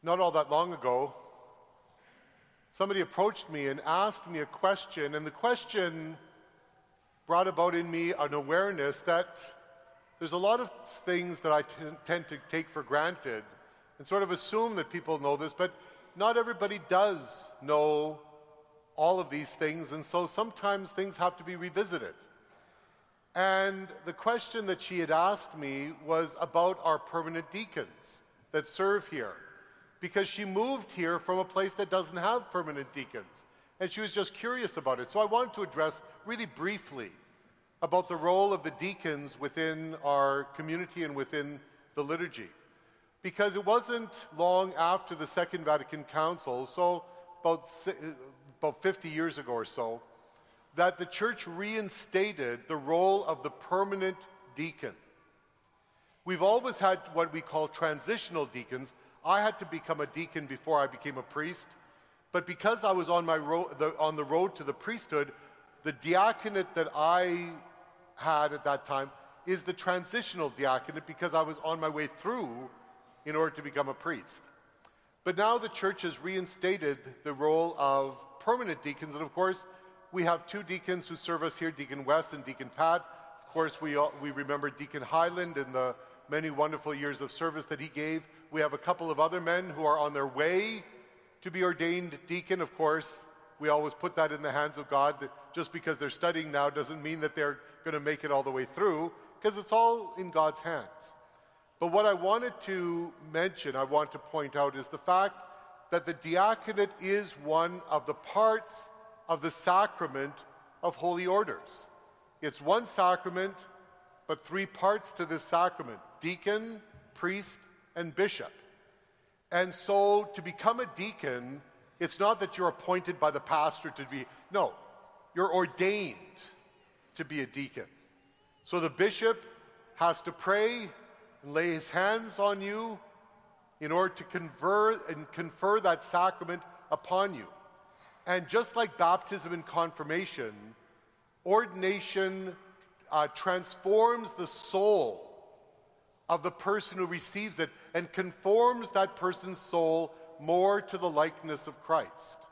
Not all that long ago, somebody approached me and asked me a question, and the question brought about in me an awareness that there's a lot of things that I tend to take for granted and sort of assume that people know this, but not everybody does know all of these things, and so sometimes things have to be revisited. And the question that she had asked me was about our permanent deacons that serve here, because she moved here from a place that doesn't have permanent deacons, and she was just curious about it. So I wanted to address really briefly about the role of the deacons within our community and within the liturgy. Because it wasn't long after the Second Vatican Council, so about 50 years ago or so, that the church reinstated the role of the permanent deacon. We've always had what we call transitional deacons. I had to become a deacon before I became a priest, but because I was on the road to the priesthood, the diaconate that I had at that time is the transitional diaconate, because I was on my way through in order to become a priest. But now the church has reinstated the role of permanent deacons, and of course we have two deacons who serve us here, Deacon West and Deacon Pat. Of course, we remember Deacon Highland and the many wonderful years of service that he gave. We have a couple of other men who are on their way to be ordained deacon. Of course, we always put that in the hands of God, that just because they're studying now doesn't mean that they're going to make it all the way through, because it's all in God's hands. But what I wanted to mention, I want to point out, is the fact that the diaconate is one of the parts of the sacrament of holy orders. It's one sacrament, but three parts to this sacrament: deacon, priest, and bishop. And so to become a deacon, it's not that you're appointed by the pastor to be, no, you're ordained to be a deacon. So the bishop has to pray and lay his hands on you in order to confer that sacrament upon you. And just like baptism and confirmation, ordination transforms the soul of the person who receives it and conforms that person's soul more to the likeness of Christ.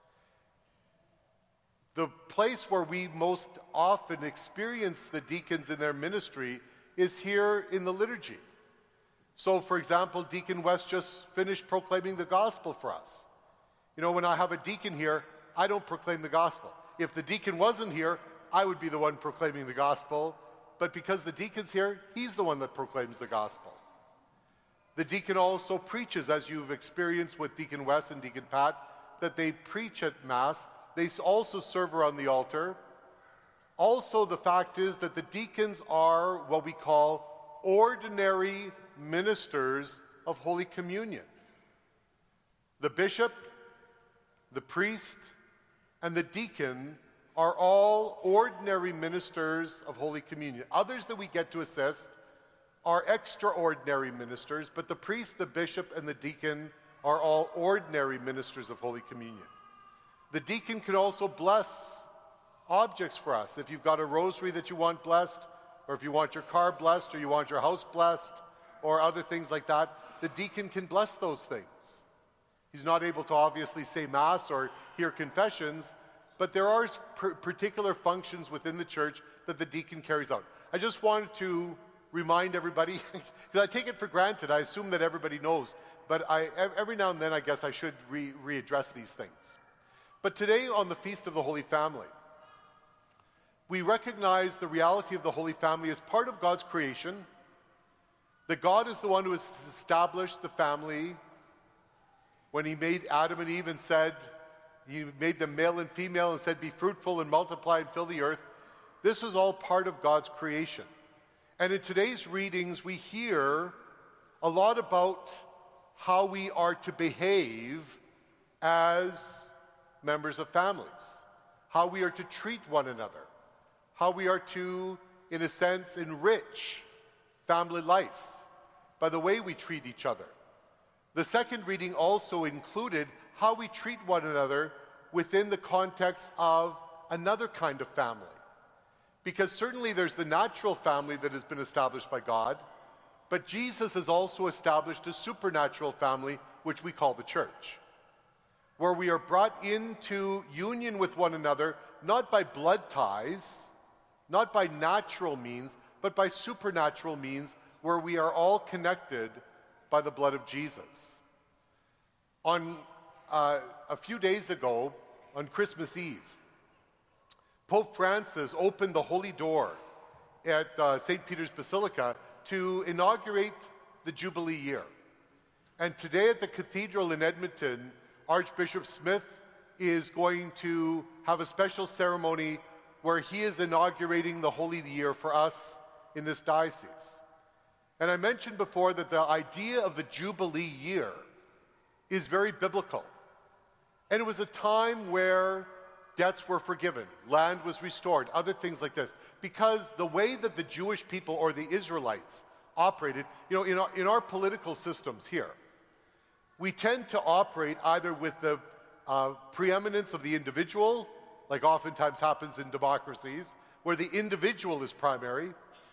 The place where we most often experience the deacons in their ministry is here in the liturgy. So, for example, Deacon West just finished proclaiming the gospel for us. You know, when I have a deacon here, I don't proclaim the gospel. If the deacon wasn't here, I would be the one proclaiming the gospel. But because the deacon's here, he's the one that proclaims the gospel. The deacon also preaches, as you've experienced with Deacon West and Deacon Pat, that they preach at Mass. They also serve around the altar. Also, the fact is that the deacons are what we call ordinary ministers of Holy Communion. The bishop, the priest, and the deacon are all ordinary ministers of Holy Communion. Others that we get to assist are extraordinary ministers, but the priest, the bishop, and the deacon are all ordinary ministers of Holy Communion. The deacon can also bless objects for us. If you've got a rosary that you want blessed, or if you want your car blessed, or you want your house blessed, or other things like that, the deacon can bless those things. He's not able to obviously say Mass or hear confessions, but there are particular functions within the church that the deacon carries out. I just wanted to remind everybody, because I take it for granted, I assume that everybody knows, but every now and then I guess I should readdress these things. But today, on the Feast of the Holy Family, we recognize the reality of the Holy Family as part of God's creation, that God is the one who has established the family when he made Adam and Eve and said, he made them male and female and said, be fruitful and multiply and fill the earth. This was all part of God's creation. And in today's readings, we hear a lot about how we are to behave as members of families, how we are to treat one another, how we are to, in a sense, enrich family life by the way we treat each other. The second reading also included how we treat one another within the context of another kind of family. Because certainly there's the natural family that has been established by God, but Jesus has also established a supernatural family which we call the church, where we are brought into union with one another, not by blood ties, not by natural means, but by supernatural means, where we are all connected by the blood of Jesus. On a few days ago, on Christmas Eve, Pope Francis opened the Holy Door at St. Peter's Basilica to inaugurate the Jubilee year. And today at the Cathedral in Edmonton, Archbishop Smith is going to have a special ceremony where he is inaugurating the Holy Year for us in this diocese. And I mentioned before that the idea of the Jubilee year is very biblical. And it was a time where debts were forgiven, land was restored, other things like this. Because the way that the Jewish people or the Israelites operated, in our political systems here, we tend to operate either with the preeminence of the individual, like oftentimes happens in democracies, where the individual is primary,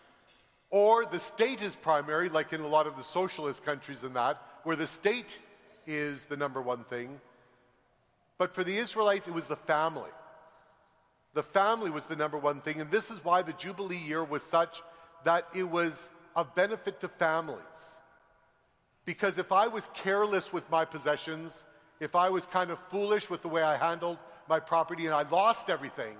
or the state is primary, like in a lot of the socialist countries and that, where the state is the number one thing. But for the Israelites, it was the family. The family was the number one thing, and this is why the Jubilee year was such that it was of benefit to families. Because if I was careless with my possessions, if I was kind of foolish with the way I handled my property and I lost everything,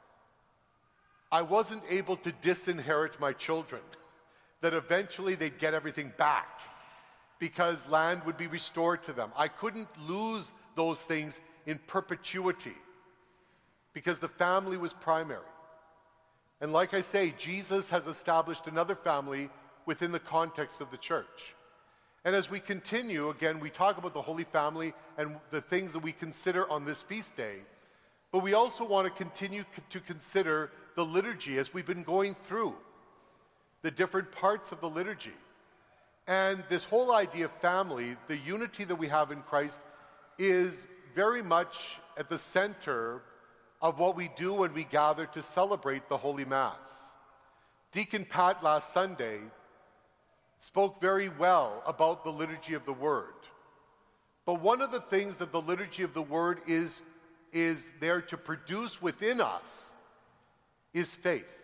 I wasn't able to disinherit my children, that eventually they'd get everything back because land would be restored to them. I couldn't lose those things in perpetuity because the family was primary. And like I say, Jesus has established another family within the context of the church. And as we continue, again, we talk about the Holy Family and the things that we consider on this feast day, but we also want to continue to consider the liturgy as we've been going through the different parts of the liturgy. And this whole idea of family, the unity that we have in Christ, is very much at the center of what we do when we gather to celebrate the Holy Mass. Deacon Pat last Sunday spoke very well about the liturgy of the Word. But one of the things that the liturgy of the Word is there to produce within us is faith.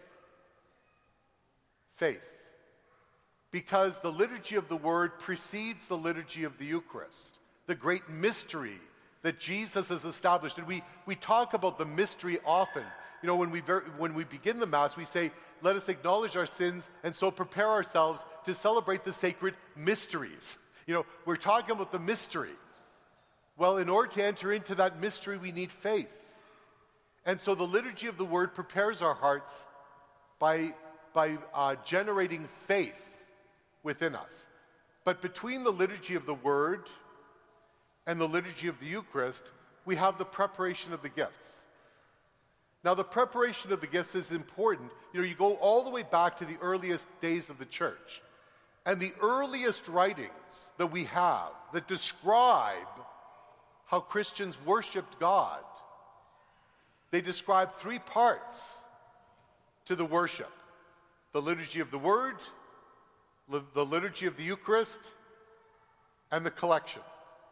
Faith. Because the liturgy of the Word precedes the liturgy of the Eucharist, the great mystery that Jesus has established. And we talk about the mystery often. When we begin the Mass, we say, let us acknowledge our sins and so prepare ourselves to celebrate the sacred mysteries. We're talking about the mystery. Well, in order to enter into that mystery, we need faith. And so the liturgy of the Word prepares our hearts by generating faith within us. But between the liturgy of the Word and the liturgy of the Eucharist, we have the preparation of the gifts. Now, the preparation of the gifts is important. You go all the way back to the earliest days of the church. And the earliest writings that we have that describe how Christians worshiped God, they describe three parts to the worship: the liturgy of the Word, the liturgy of the Eucharist, and the collection.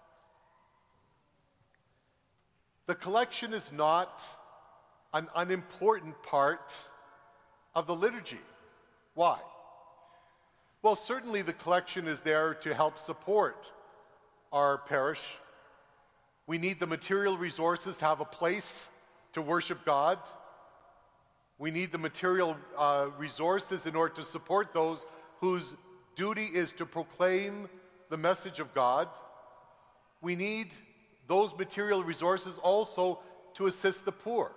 The collection is not an unimportant part of the liturgy. Why? Well, certainly the collection is there to help support our parish. We need the material resources to have a place to worship God. We need the material resources in order to support those whose duty is to proclaim the message of God. We need those material resources also to assist the poor.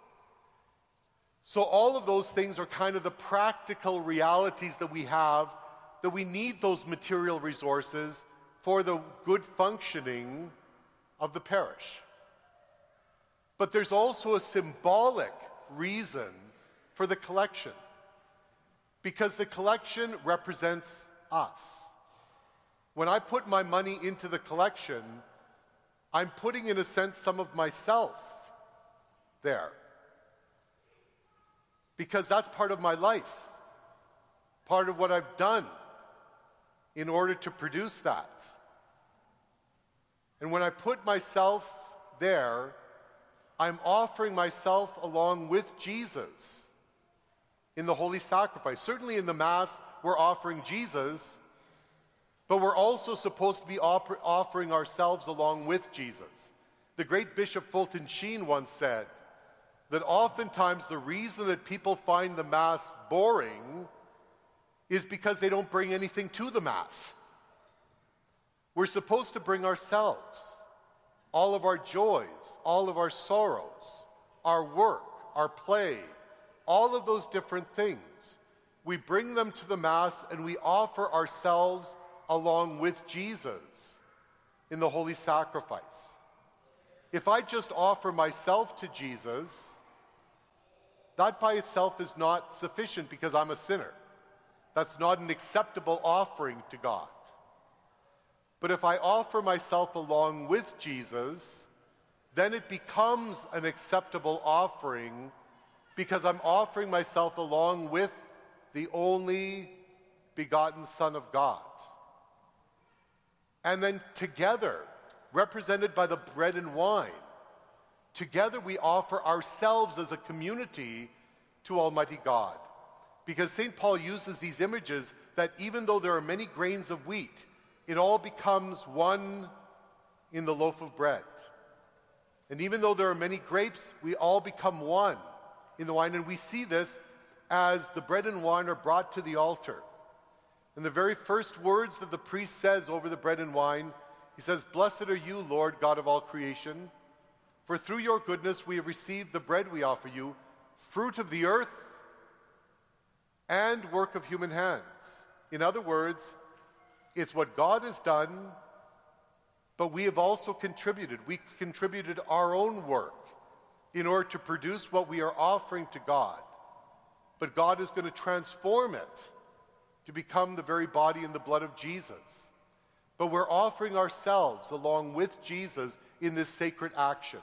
So all of those things are kind of the practical realities that we have, that we need those material resources for the good functioning of the parish. But there's also a symbolic reason for the collection, because the collection represents us. When I put my money into the collection, I'm putting, in a sense, some of myself there. Because that's part of my life, part of what I've done in order to produce that. And when I put myself there, I'm offering myself along with Jesus in the holy sacrifice. Certainly in the Mass, we're offering Jesus, but we're also supposed to be offering ourselves along with Jesus. The great Bishop Fulton Sheen once said that oftentimes the reason that people find the Mass boring is because they don't bring anything to the Mass. We're supposed to bring ourselves, all of our joys, all of our sorrows, our work, our play, all of those different things. We bring them to the Mass and we offer ourselves along with Jesus in the holy sacrifice. If I just offer myself to Jesus, that by itself is not sufficient because I'm a sinner. That's not an acceptable offering to God. But if I offer myself along with Jesus, then it becomes an acceptable offering because I'm offering myself along with the only begotten Son of God. And then together, represented by the bread and wine, together we offer ourselves as a community to Almighty God. Because St. Paul uses these images that even though there are many grains of wheat, it all becomes one in the loaf of bread. And even though there are many grapes, we all become one in the wine. And we see this as the bread and wine are brought to the altar. And the very first words that the priest says over the bread and wine, he says, "Blessed are you, Lord, God of all creation, for through your goodness we have received the bread we offer you, fruit of the earth and work of human hands." In other words, it's what God has done, but we have also contributed. We contributed our own work in order to produce what we are offering to God. But God is going to transform it to become the very body and the blood of Jesus. But we're offering ourselves along with Jesus in this sacred action.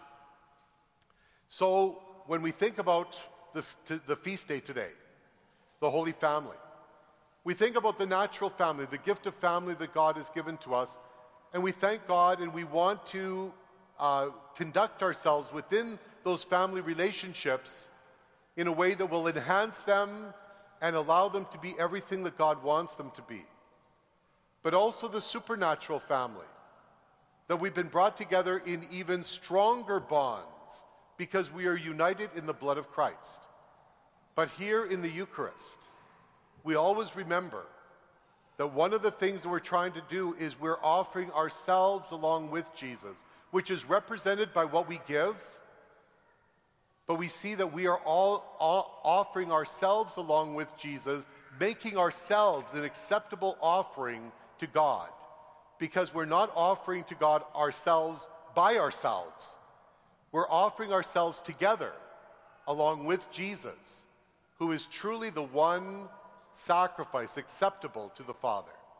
So when we think about the feast day today, the Holy Family, we think about the natural family, the gift of family that God has given to us, and we thank God and we want to conduct ourselves within those family relationships in a way that will enhance them and allow them to be everything that God wants them to be. But also the supernatural family, that we've been brought together in even stronger bonds because we are united in the blood of Christ. But here in the Eucharist, we always remember that one of the things that we're trying to do is we're offering ourselves along with Jesus, which is represented by what we give, but we see that we are all offering ourselves along with Jesus, making ourselves an acceptable offering to God, because we're not offering to God ourselves by ourselves. We're offering ourselves together along with Jesus, who is truly the one sacrifice acceptable to the Father.